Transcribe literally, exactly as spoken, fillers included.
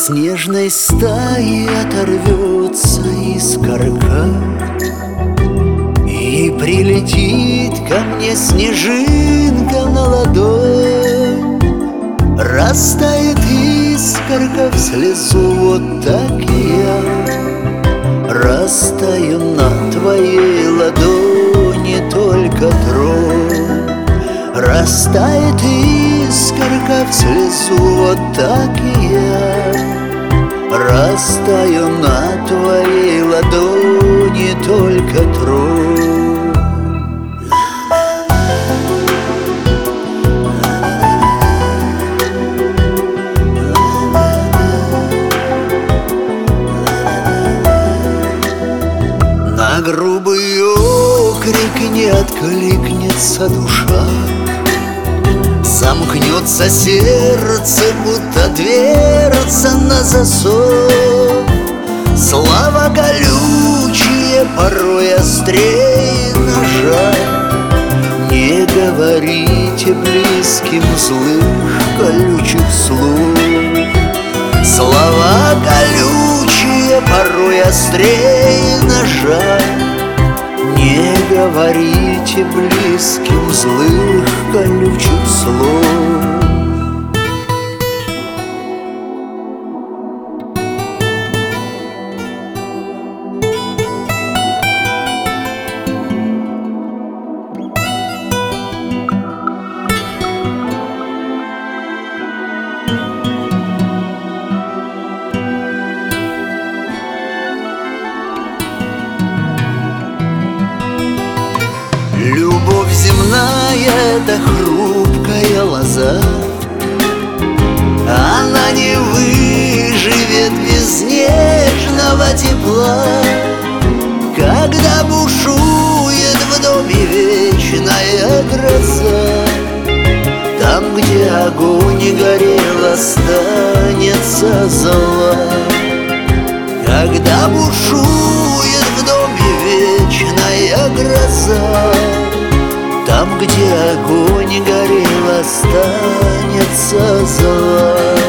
снежной стаи оторвется искорка и прилетит ко мне снежинка на ладонь. Растает искорка в слезу, вот так и я растаю на твоей ладони, только тронь. Растает искорка в слезу, вот так и я растаю на твоей ладони, только тронь. На грубый окрик не откликнется душа, замкнется сердце, будто дверца на засов. Слова колючие, порой острее ножа. Не говорите близким злых колючих слов. Слова колючие, порой острее ножа. Не говорите близким злых колючих слов. Любовь земная — это хрупкая лоза, она не выживет без нежного тепла. Когда бушует в доме вечная гроза, там, где огонь не горел, останется зола. Когда бушует в доме вечная гроза, там, где огонь не горел, останется зола.